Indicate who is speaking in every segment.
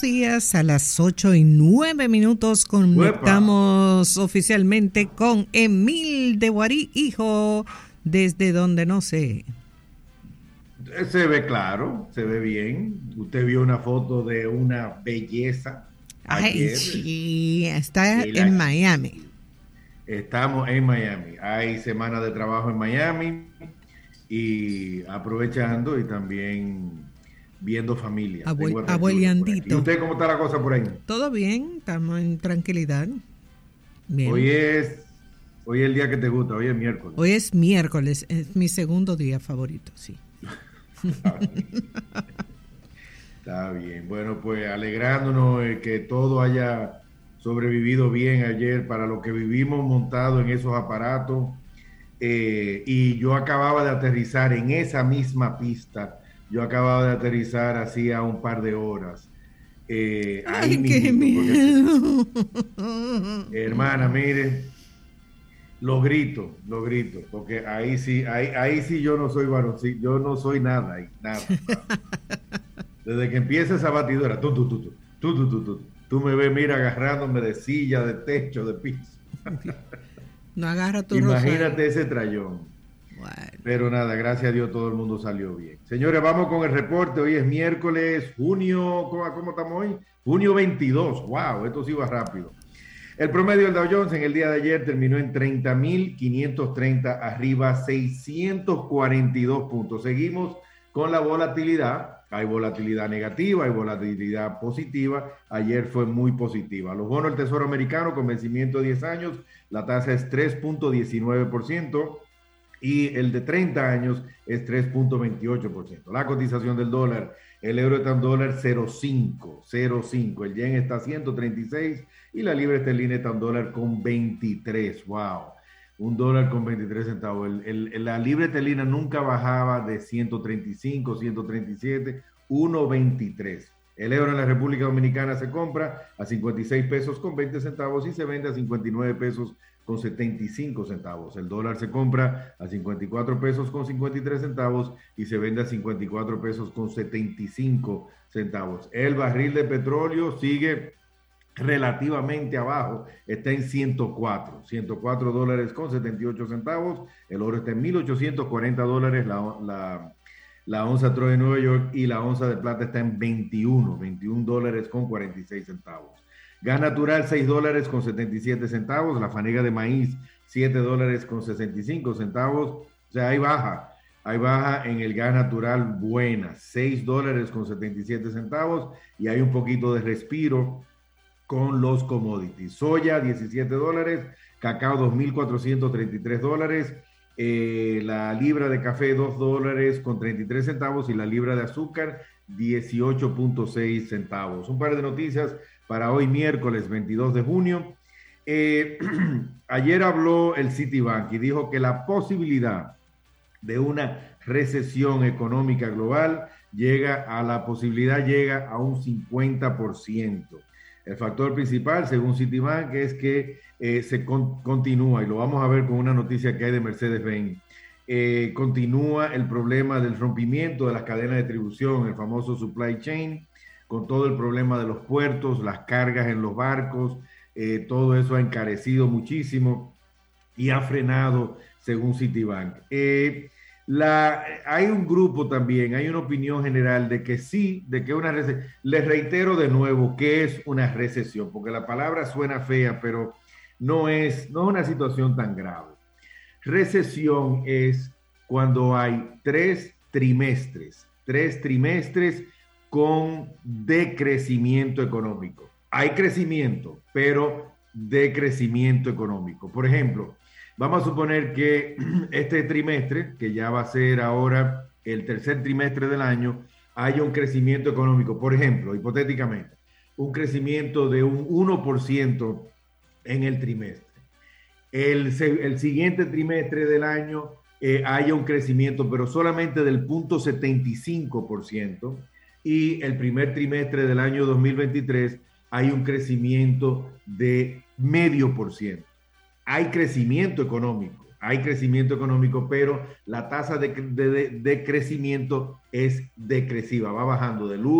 Speaker 1: Días a las 8:09 conectamos oficialmente con Emil de Guarí, hijo, desde donde no sé.
Speaker 2: Se ve claro, se ve bien. Usted vio una foto de una belleza
Speaker 1: Ay,
Speaker 2: ayer.
Speaker 1: sí, está
Speaker 2: Y
Speaker 1: en Miami.
Speaker 2: estamos en Miami. Hay semana de trabajo en Miami y aprovechando y también viendo familia. Tengo a tres hijos por aquí. ¿Y
Speaker 1: Abueliandito.
Speaker 2: usted cómo está la cosa por ahí?
Speaker 1: Todo bien, estamos en tranquilidad. Bien.
Speaker 2: Hoy es, hoy es el día que te gusta, hoy es miércoles.
Speaker 1: Hoy es miércoles, es mi segundo día favorito, sí.
Speaker 2: Está bien. Está bien. Bueno, pues alegrándonos de que todo haya sobrevivido bien ayer para lo que vivimos montado en esos aparatos. Y yo acababa de aterrizar en esa misma pista. Yo acababa de aterrizar hacía un par de horas. Ahí
Speaker 1: Ay, qué
Speaker 2: mismo,
Speaker 1: miedo.
Speaker 2: hermana, mire, lo grito, porque ahí sí yo no soy varón, sí, yo no soy nada, ahí, nada, nada. Desde que empieza esa batidora, tú me ves, mira, agarrándome de silla, de techo, de piso.
Speaker 1: No agarra tu rosario.
Speaker 2: Imagínate ese trayón.
Speaker 1: Bueno.
Speaker 2: Pero nada, gracias a Dios todo el mundo salió bien. Señores, vamos con el reporte. Hoy es miércoles, junio, ¿cómo estamos hoy? Junio 22. Wow, esto sí va rápido. El promedio del Dow Jones en el día de ayer terminó en 30.530, arriba 642 puntos. Seguimos con la volatilidad. Hay volatilidad negativa, hay volatilidad positiva. Ayer fue muy positiva. Los bonos del Tesoro Americano con vencimiento de 10 años, la tasa es 3.19%. Y el de 30 años es 3.28%. La cotización del dólar, el euro está en $0.5, 0.5. El yen está a 136 y la libra esterlina está en $1.23. ¡Wow! $1.23. La libra esterlina nunca bajaba de 135, 137, 1.23. El euro en la República Dominicana se compra a 56 pesos con 20 centavos y se vende a 59 pesos con 75 centavos. El dólar se compra a 54 pesos con 53 centavos y se vende a 54 pesos con 75 centavos. El barril de petróleo sigue relativamente abajo, está en $104 con 78 centavos. El oro está en $1,840, la onza Troy de Nueva York, y la onza de plata está en $21 con 46 centavos. Gas natural, $6 con 77 centavos. La fanega de maíz, $7 con 65 centavos. O sea, hay baja en el gas natural buena, $6 con 77 centavos. Y hay un poquito de respiro con los commodities. Soya, $17. Cacao, $2,433. La libra de café, $2 con 33 centavos. Y la libra de azúcar, 18.6 centavos. Un par de noticias para hoy miércoles 22 de junio. Ayer habló el Citibank y dijo que la posibilidad de una recesión económica global llega a un 50%. El factor principal, según Citibank, es que continúa, y lo vamos a ver con una noticia que hay de Mercedes-Benz, continúa el problema del rompimiento de las cadenas de distribución, el famoso supply chain, con todo el problema de los puertos, las cargas en los barcos, todo eso ha encarecido muchísimo y ha frenado, según Citibank. Hay un grupo también, hay una opinión general de que sí, de que una recesión. Les reitero de nuevo que es una recesión, porque la palabra suena fea, pero no es una situación tan grave. Recesión es cuando hay tres trimestres con decrecimiento económico. Hay crecimiento, pero decrecimiento económico. Por ejemplo, vamos a suponer que este trimestre, que ya va a ser ahora el tercer trimestre del año, haya un crecimiento económico. Por ejemplo, hipotéticamente, un crecimiento de un 1% en el trimestre. El siguiente trimestre del año haya un crecimiento, pero solamente del 0.75%. Y el primer trimestre del año 2023 hay un crecimiento de 0.5%. Hay crecimiento económico, pero la tasa de crecimiento es decresiva, va bajando del 1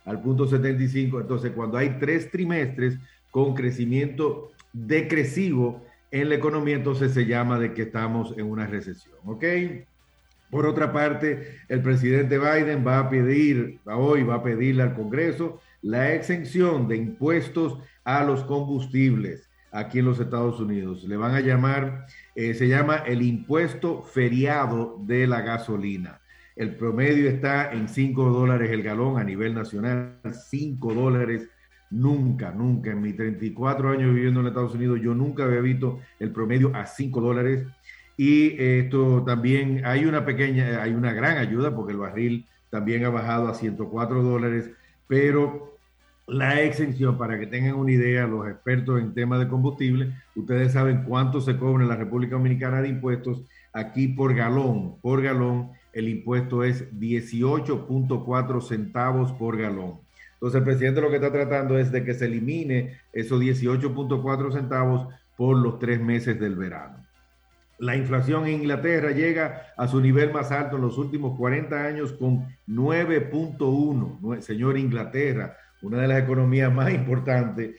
Speaker 2: al 0.75. Entonces, cuando hay 3 trimestres con crecimiento decresivo en la economía, entonces se llama de que estamos en una recesión, ¿ok? Por otra parte, el presidente Biden va a pedirle al Congreso la exención de impuestos a los combustibles aquí en los Estados Unidos. Le van a llamar, se llama el impuesto feriado de la gasolina. El promedio está en $5 el galón a nivel nacional, $5. Nunca en mis 34 años viviendo en Estados Unidos, yo nunca había visto el promedio a $5. Y esto también hay una gran ayuda porque el barril también ha bajado a $104, pero la exención, para que tengan una idea, los expertos en temas de combustible, ustedes saben cuánto se cobra en la República Dominicana de impuestos. Aquí por galón, el impuesto es 18.4 centavos por galón. Entonces el presidente lo que está tratando es de que se elimine esos 18.4 centavos por los 3 meses del verano. La inflación en Inglaterra llega a su nivel más alto en los últimos 40 años con 9.1. Señor, Inglaterra, una de las economías más importantes,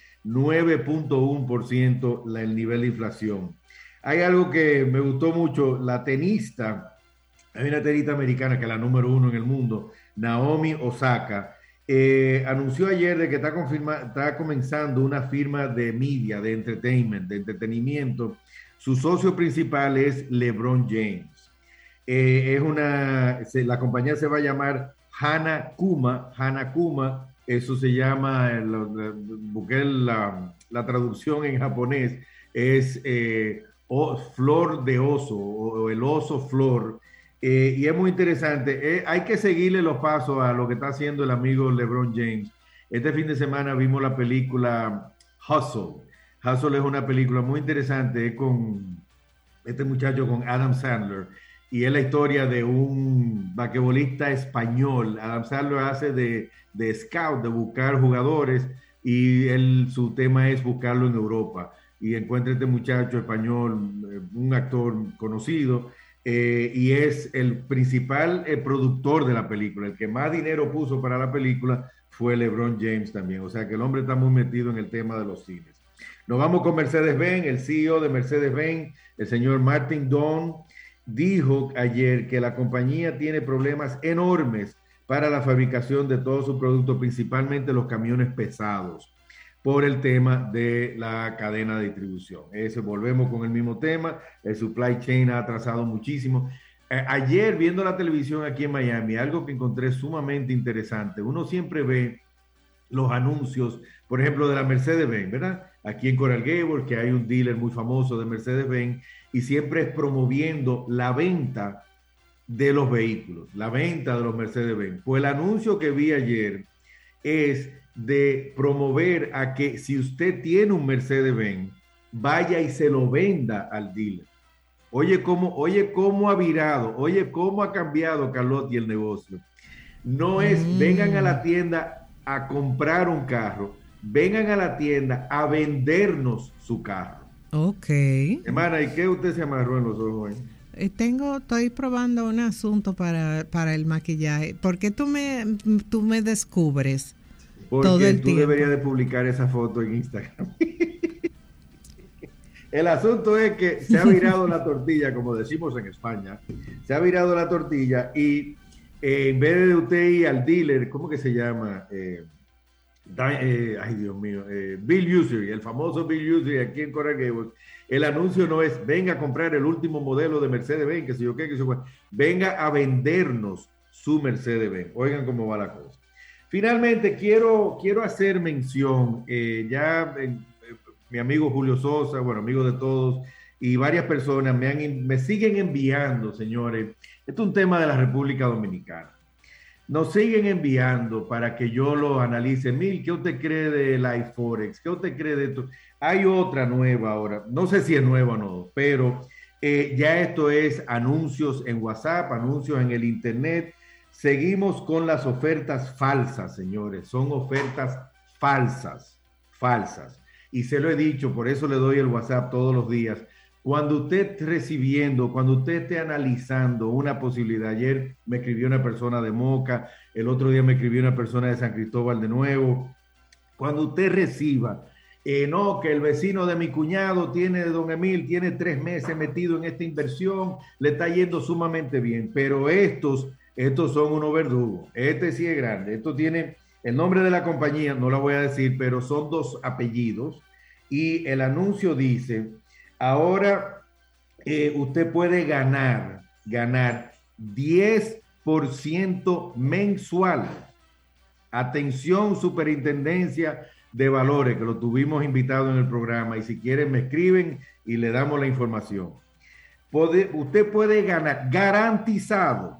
Speaker 2: 9.1% el nivel de inflación. Hay algo que me gustó mucho, hay una tenista americana que es la número 1 en el mundo, Naomi Osaka, anunció ayer de que está comenzando una firma de media, de entretenimiento. Su socio principal es LeBron James. La compañía se va a llamar Hanakuma. Eso se llama, busqué la traducción en japonés, es flor de oso o el oso flor. Y es muy interesante. Hay que seguirle los pasos a lo que está haciendo el amigo LeBron James. Este fin de semana vimos la película Hustle. Hustle es una película muy interesante, es con este muchacho, con Adam Sandler, y es la historia de un basquetbolista español. Adam Sandler hace de scout, de buscar jugadores, y su tema es buscarlo en Europa. Y encuentra este muchacho español, un actor conocido, y es el principal productor de la película. El que más dinero puso para la película fue LeBron James también. O sea que el hombre está muy metido en el tema de los cines. Nos vamos con Mercedes-Benz. El CEO de Mercedes-Benz, el señor Martin Dawn, dijo ayer que la compañía tiene problemas enormes para la fabricación de todos sus productos, principalmente los camiones pesados, por el tema de la cadena de distribución. Volvemos con el mismo tema, el supply chain ha atrasado muchísimo. Ayer, viendo la televisión aquí en Miami, algo que encontré sumamente interesante, uno siempre ve los anuncios, por ejemplo, de la Mercedes-Benz, ¿verdad? Aquí en Coral Gables, que hay un dealer muy famoso de Mercedes-Benz, y siempre es promoviendo la venta de los vehículos, la venta de los Mercedes-Benz. Pues el anuncio que vi ayer es de promover a que si usted tiene un Mercedes-Benz, vaya y se lo venda al dealer. Oye cómo ha virado, oye cómo ha cambiado, Carlotti, el negocio. No es vengan a la tienda a comprar un carro, vengan a la tienda a vendernos su carro.
Speaker 1: Ok.
Speaker 2: Hermana, ¿y qué usted se amarró en los ojos?
Speaker 1: Estoy probando un asunto para el maquillaje. ¿Por qué tú me descubres todo el tiempo? Porque tú
Speaker 2: deberías de publicar esa foto en Instagram. El asunto es que se ha virado la tortilla, como decimos en España. Se ha virado la tortilla y en vez de usted ir al dealer, ¿cómo que se llama? Ay, Dios mío, Bill Usery, el famoso Bill Usery aquí en Coral Gables. El anuncio no es venga a comprar el último modelo de Mercedes-Benz, que sé yo qué, que sé yo qué. Venga a vendernos su Mercedes-Benz. Oigan cómo va la cosa. Finalmente, quiero hacer mención, mi amigo Julio Sosa, bueno, amigo de todos, y varias personas me siguen enviando, señores. Esto es un tema de la República Dominicana. Nos siguen enviando para que yo lo analice. Mil, ¿qué usted cree del iForex? ¿Qué usted cree de esto? Hay otra nueva ahora. No sé si es nueva o no, pero ya esto es anuncios en WhatsApp, anuncios en el Internet. Seguimos con las ofertas falsas, señores. Son ofertas falsas. Y se lo he dicho, por eso le doy el WhatsApp todos los días, Cuando usted esté recibiendo, cuando usted esté analizando una posibilidad, ayer me escribió una persona de Moca, el otro día me escribió una persona de San Cristóbal de nuevo, cuando usted reciba, no, que el vecino de mi cuñado tiene, don Emil, tiene 3 meses metido en esta inversión, le está yendo sumamente bien, pero estos son unos verdugos, este sí es grande, esto tiene el nombre de la compañía, no la voy a decir, pero son 2 apellidos, y el anuncio dice, ahora usted puede ganar 10% mensual. Atención, Superintendencia de Valores, que lo tuvimos invitado en el programa, y si quieren me escriben y le damos la información. Usted puede ganar garantizado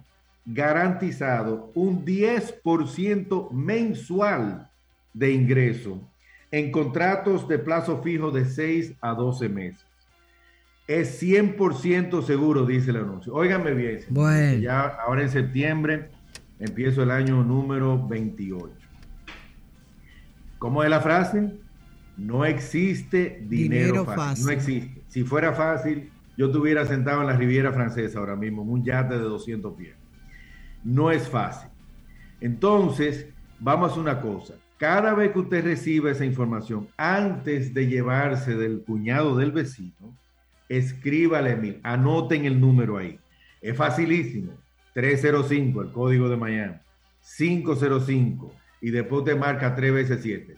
Speaker 2: un 10% mensual de ingreso en contratos de plazo fijo de 6 a 12 meses. Es 100% seguro, dice el anuncio. Óiganme bien,
Speaker 1: bueno.
Speaker 2: Ya ahora en septiembre empiezo el año número 28. ¿Cómo es la frase? No existe dinero fácil. No existe. Si fuera fácil, yo estuviera sentado en la Riviera Francesa ahora mismo, en un yate de 200 pies. No es fácil. Entonces, vamos a hacer una cosa. Cada vez que usted reciba esa información, antes de llevarse del cuñado del vecino, escríbale a Emil, anoten el número ahí. Es facilísimo. 305, el código de Miami. 505. Y después te marca 3 veces 7.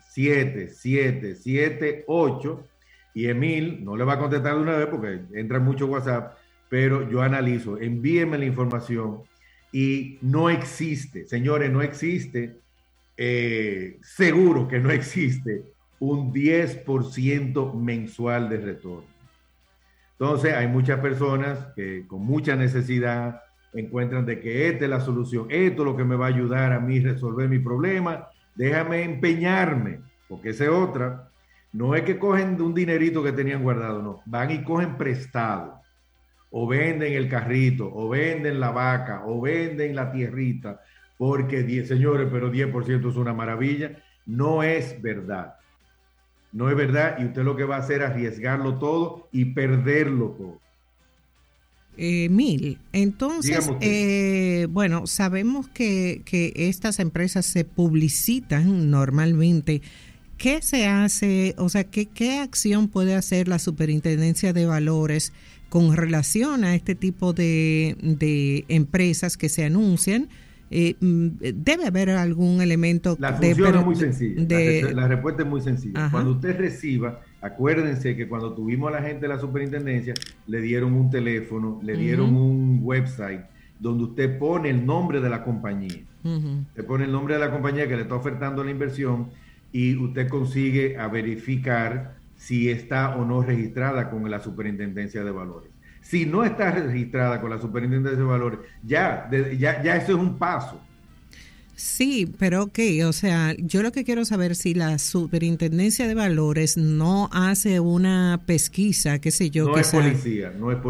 Speaker 2: 7778. Y Emil no le va a contestar de una vez porque entra mucho WhatsApp, pero yo analizo. Envíenme la información. Y no existe, señores, no existe, seguro que no existe un 10% mensual de retorno. Entonces, hay muchas personas que con mucha necesidad encuentran de que esta es la solución, esto es lo que me va a ayudar a mí a resolver mi problema, déjame empeñarme, porque esa es otra. No es que cogen un dinerito que tenían guardado, no, van y cogen prestado, o venden el carrito, o venden la vaca, o venden la tierrita, porque, señores, pero 10% es una maravilla. No es verdad. No es verdad, y usted lo que va a hacer es arriesgarlo todo y perderlo todo.
Speaker 1: Emil, entonces, bueno, sabemos que estas empresas se publicitan normalmente. ¿Qué se hace? O sea, ¿qué acción puede hacer la Superintendencia de Valores con relación a este tipo de empresas que se anuncian? Debe haber algún elemento.
Speaker 2: La función es muy sencilla. La respuesta es muy sencilla. Ajá. Cuando usted reciba, acuérdense que cuando tuvimos a la gente de la superintendencia, le dieron un teléfono, le dieron un website donde usted pone el nombre de la compañía. Usted pone el nombre de la compañía que le está ofertando la inversión y usted consigue a verificar si está o no registrada con la Superintendencia de Valores. Si no está registrada con la Superintendencia de Valores, ya eso es un paso.
Speaker 1: Sí, pero ok, o sea, yo lo que quiero saber si la Superintendencia de Valores no hace una pesquisa, qué sé yo.
Speaker 2: No es policía.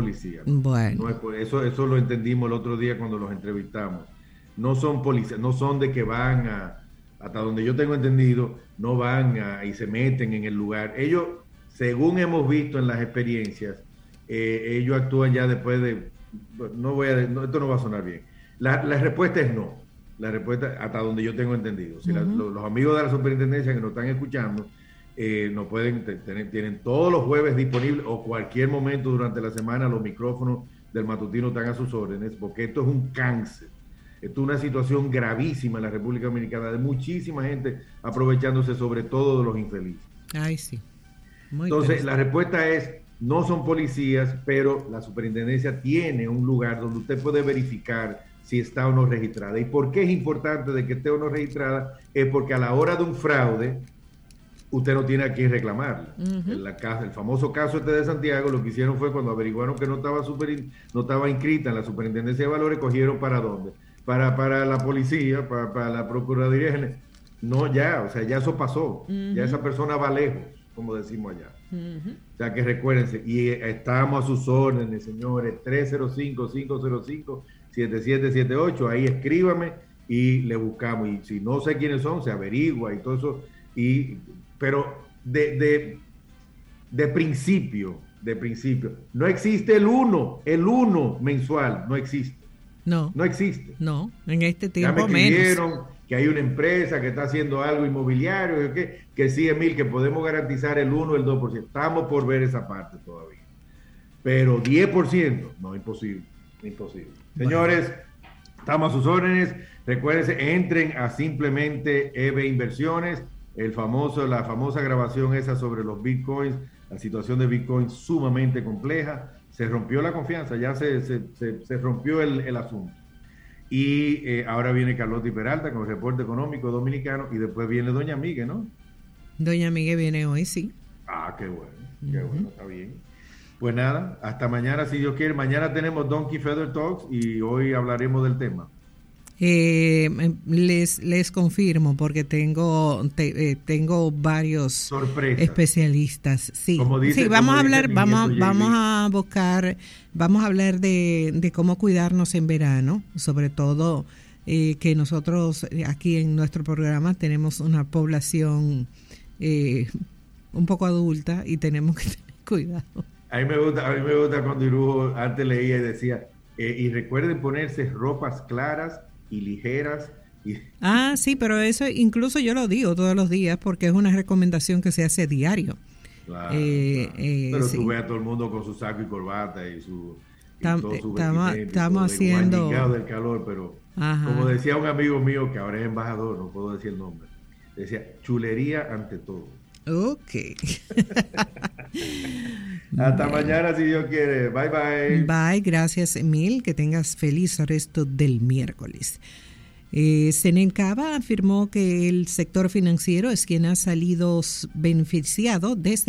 Speaker 1: Bueno.
Speaker 2: No es, eso lo entendimos el otro día cuando los entrevistamos. No son policías, no son de que van hasta donde yo tengo entendido, no van y se meten en el lugar. Ellos, según hemos visto en las experiencias, ellos actúan ya después de... esto no va a sonar bien. La respuesta es no. La respuesta, hasta donde yo tengo entendido. Si los amigos de la superintendencia que nos están escuchando, nos pueden tienen todos los jueves disponibles o cualquier momento durante la semana los micrófonos del matutino están a sus órdenes, porque esto es un cáncer. Esto es una situación gravísima en la República Dominicana, de muchísima gente aprovechándose sobre todo de los infelices.
Speaker 1: Ay, sí. Muy
Speaker 2: Entonces, la respuesta es, no son policías, pero la superintendencia tiene un lugar donde usted puede verificar si está o no registrada. ¿Y por qué es importante de que esté o no registrada? Es porque a la hora de un fraude, usted no tiene a quién reclamarla. El famoso caso de Santiago, lo que hicieron fue cuando averiguaron que no estaba inscrita en la Superintendencia de Valores, cogieron ¿para dónde? Para la policía, para la Procuraduría General. No, ya eso pasó. Ya esa persona va lejos, como decimos allá. O sea que recuérdense, y estamos a sus órdenes, señores, 305-505-7778, ahí escríbame y le buscamos, y si no sé quiénes son, se averigua y todo eso, pero de principio, de principio. No existe el uno mensual, no existe.
Speaker 1: No existe. No, en este tiempo
Speaker 2: ya me escribieron que hay una empresa que está haciendo algo inmobiliario, que sí, Emil, que podemos garantizar el 1, el 2%. Estamos por ver esa parte todavía. Pero 10%, no, imposible. Señores, estamos a sus órdenes. Recuérdense, entren a simplemente EVE Inversiones. La famosa grabación esa sobre los bitcoins, la situación de bitcoin sumamente compleja. Se rompió la confianza, ya se rompió el asunto. Y ahora viene Carlotti Peralta con el reporte económico dominicano y después viene Doña Migue, ¿no?
Speaker 1: Doña Migue viene hoy, sí.
Speaker 2: Qué bueno, está bien. Pues nada, hasta mañana si Dios quiere. Mañana tenemos Donkey Feather Talks y hoy hablaremos del tema.
Speaker 1: Les confirmo porque tengo varios
Speaker 2: sorpresas,
Speaker 1: especialistas. Sí, vamos a hablar de cómo cuidarnos en verano, sobre todo que nosotros aquí en nuestro programa tenemos una población un poco adulta y tenemos que tener cuidado.
Speaker 2: A mí me gusta cuando Irujo antes leía y decía y recuerden ponerse ropas claras y ligeras.
Speaker 1: Sí, pero eso incluso yo lo digo todos los días porque es una recomendación que se hace diario.
Speaker 2: Claro. Pero sí. Tú ves a todo el mundo con su saco y corbata y
Speaker 1: estamos haciendo
Speaker 2: del calor, pero como decía un amigo mío que ahora es embajador, no puedo decir el nombre, decía chulería ante todo.
Speaker 1: Ok.
Speaker 2: Hasta mañana si Dios quiere. Bye bye.
Speaker 1: Bye, gracias Emil, que tengas feliz resto del miércoles. Senencaba afirmó que el sector financiero es quien ha salido beneficiado desde